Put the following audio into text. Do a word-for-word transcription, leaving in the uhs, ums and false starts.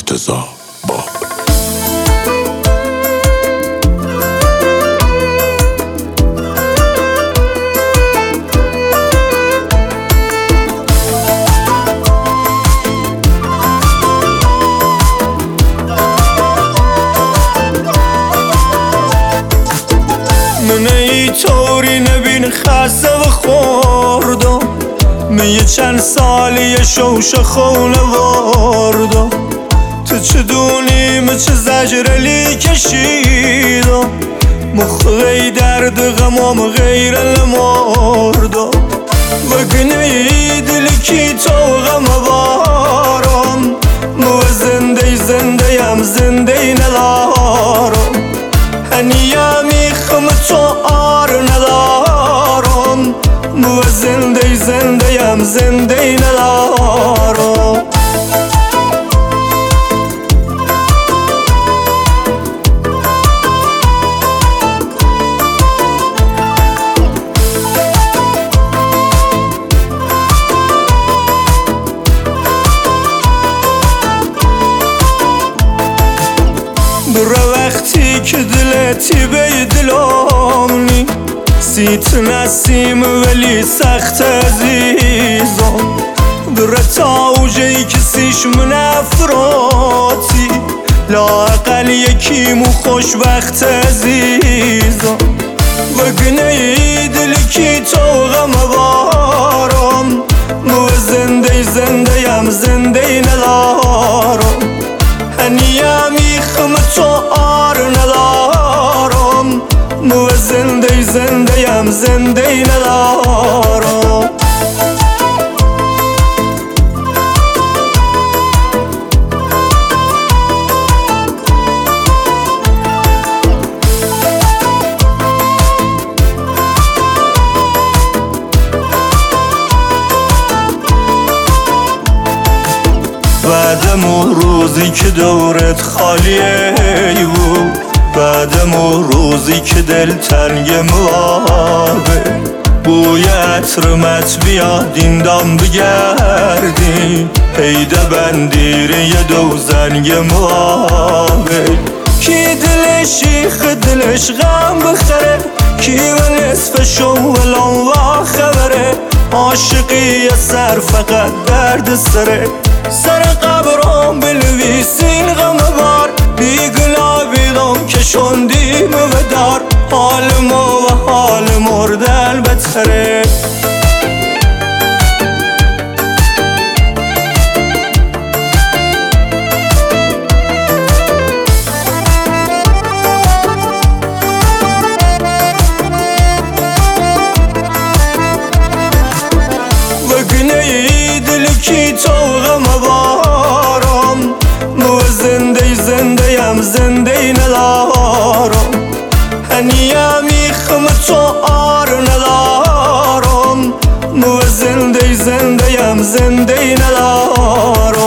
مرتضی باب. من ای طوری نبین خسته و خوردم، من یه چند سالی شوش خونه وردم. تو چه دونی من چه زجرلی کشیدم، مخوی درد غمام غیر المردم. وگنی دلی کی تو غم بارم، مو زنده زنده یم زنده ندارم. هنیامی خم تو آر ندارم، مو زنده زنده یم زنده ندارم. بره وقتی که دلتی به دلم نی، سیت نسیم ولی سخت عزیزم. بره تا اوجی کسیش من افراتی، لااقل یکی مو خوشبخت عزیزم. وگنه دل کی تو غم بارم، مو زنده زنده یم زنده ندارم. هنیامی خم تو آر ندارم، مو زنده زنده یم زنده ندارم. بعدمو روزی که دورت خالیه بود، بعدمو روزی که دل تنگ موابه، بوی عطرمت بیاد این دام بگردیم، پیده بندیر یه دو زنگ موابه. کی دلش شیخ دلش غم بخره، کی و نصف شولان و خبره. عاشقی سر فقط درد سره، سر قبرم بنویسین غم بار. بی گلابی غم کشوندیم و دار، حال ما و حال مردن بتره. وگنه دل کی تو غم بارم، مو زنده زنده یم زنده ندارم. هنیامی خم تو آر ندارم، مو زنده زنده یم زنده ندارم.